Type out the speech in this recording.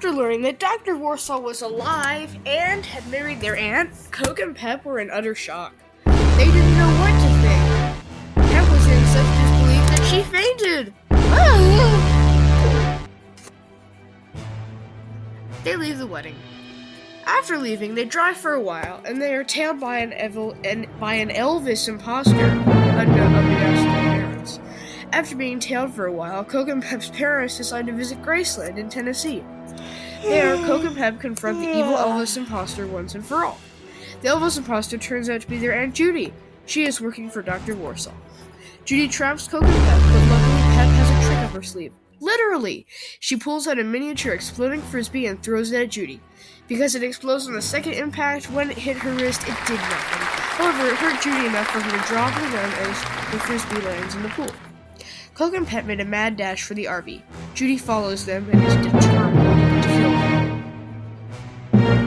After learning that Dr. Warsaw was alive and had married their aunt, Coke and Pep were in utter shock. They didn't know what to think. Pep was in such disbelief that she fainted. They leave the wedding. After leaving, they drive for a while, and they are tailed by an Elvis imposter, unbeknownst to their parents. After being tailed for a while, Coke and Pep's parents decide to visit Graceland in Tennessee. There, Coke and Pep confront the evil Elvis imposter once and for all. The Elvis imposter turns out to be their Aunt Judy. She is working for Dr. Warsaw. Judy traps Coke and Pep, but luckily Pep has a trick up her sleeve. Literally! She pulls out a miniature exploding frisbee and throws it at Judy. Because it explodes on the second impact, when it hit her wrist, it did nothing. However, it hurt Judy enough for her to drop the gun as the frisbee lands in the pool. Coke and Pep made a mad dash for the RV. Judy follows them and is determined